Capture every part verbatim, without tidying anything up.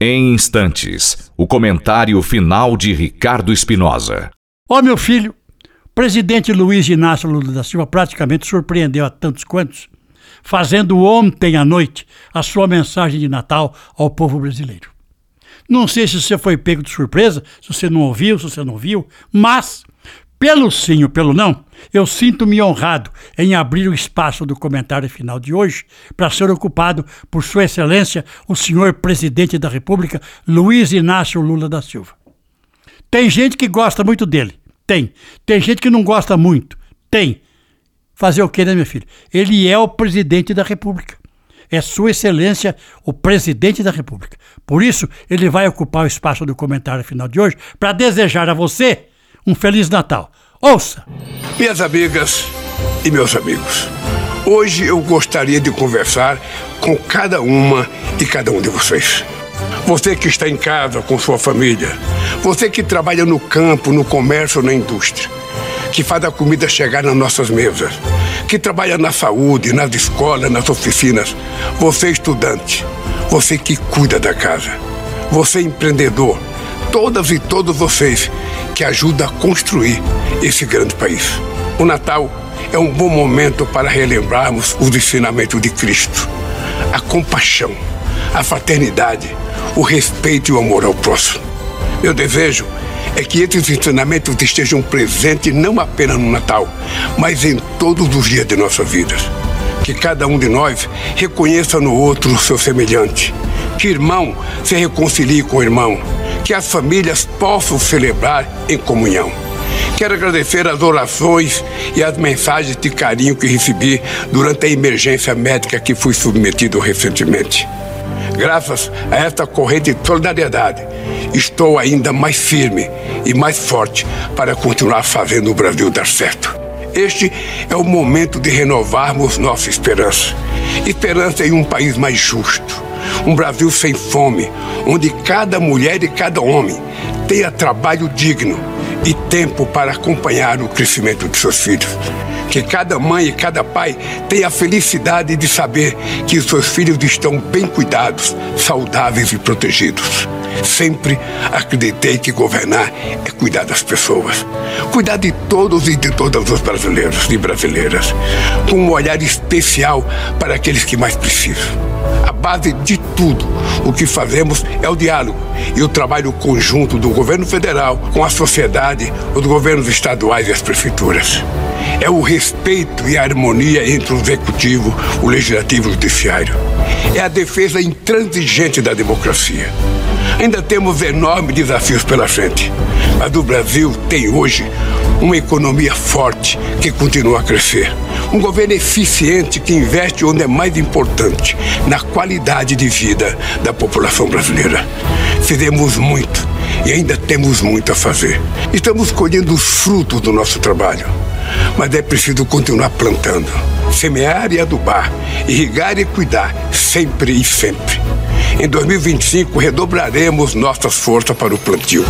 Em instantes, o comentário final de Ricardo Espinosa. Ó, meu filho, o presidente Luiz Inácio Lula da Silva praticamente surpreendeu a tantos quantos, fazendo ontem à noite a sua mensagem de Natal ao povo brasileiro. Não sei se você foi pego de surpresa, se você não ouviu, se você não viu, mas, pelo sim ou pelo não, eu sinto-me honrado em abrir o espaço do comentário final de hoje para ser ocupado por Sua Excelência, o senhor Presidente da República, Luiz Inácio Lula da Silva. Tem gente que gosta muito dele, tem. Tem gente que não gosta muito, tem. Fazer o quê, né, meu filho? Ele é o Presidente da República. É Sua Excelência, o Presidente da República. Por isso, ele vai ocupar o espaço do comentário final de hoje para desejar a você um Feliz Natal. Ouça! Minhas amigas e meus amigos, hoje eu gostaria de conversar com cada uma e cada um de vocês. Você que está em casa com sua família, você que trabalha no campo, no comércio, na indústria, que faz a comida chegar nas nossas mesas, que trabalha na saúde, nas escolas, nas oficinas, você estudante, você que cuida da casa, você empreendedor, todas e todos vocês que ajudam a construir esse grande país. O Natal é um bom momento para relembrarmos os ensinamentos de Cristo, a compaixão, a fraternidade, o respeito e o amor ao próximo. Meu desejo é que esses ensinamentos estejam presentes não apenas no Natal, mas em todos os dias de nossa vida. Que cada um de nós reconheça no outro o seu semelhante. Que irmão se reconcilie com o irmão. Que as famílias possam celebrar em comunhão. Quero agradecer as orações e as mensagens de carinho que recebi durante a emergência médica que fui submetido recentemente. Graças a esta corrente de solidariedade, estou ainda mais firme e mais forte para continuar fazendo o Brasil dar certo. Este é o momento de renovarmos nossa esperança. Esperança em um país mais justo, um Brasil sem fome, onde cada mulher e cada homem tenha trabalho digno e tempo para acompanhar o crescimento de seus filhos. Que cada mãe e cada pai tenha a felicidade de saber que os seus filhos estão bem cuidados, saudáveis e protegidos. Sempre acreditei que governar é cuidar das pessoas. Cuidar de todos e de todas os brasileiros e brasileiras. Com um olhar especial para aqueles que mais precisam. A base de tudo o que fazemos é o diálogo e o trabalho conjunto do governo federal com a sociedade, os governos estaduais e as prefeituras. É o respeito e a harmonia entre o executivo, o legislativo e o judiciário. É a defesa intransigente da democracia. Ainda temos enormes desafios pela frente, mas o Brasil tem hoje uma economia forte que continua a crescer. Um governo eficiente que investe onde é mais importante, na qualidade de vida da população brasileira. Fizemos muito e ainda temos muito a fazer. Estamos colhendo os frutos do nosso trabalho, mas é preciso continuar plantando, semear e adubar, irrigar e cuidar, sempre e sempre. Em dois mil e vinte e cinco, redobraremos nossas forças para o plantio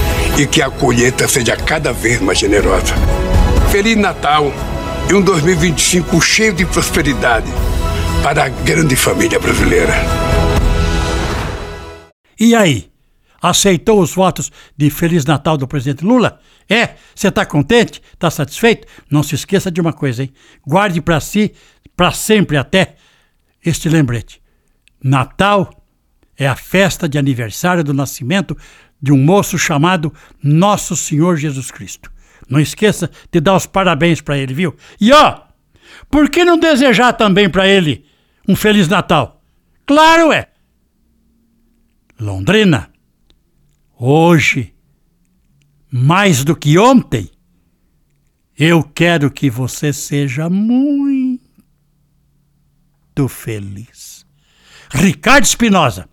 e que a colheita seja cada vez mais generosa. Feliz Natal e um dois mil e vinte e cinco cheio de prosperidade para a grande família brasileira. E aí? Aceitou os votos de Feliz Natal do presidente Lula? É? Você está contente? Está satisfeito? Não se esqueça de uma coisa, hein? Guarde para si, para sempre até, este lembrete. Natal é a festa de aniversário do nascimento de um moço chamado Nosso Senhor Jesus Cristo. Não esqueça de dar os parabéns para ele, viu? E ó, por que não desejar também para ele um Feliz Natal? Claro é! Londrina, hoje, mais do que ontem, eu quero que você seja muito feliz. Ricardo Espinosa,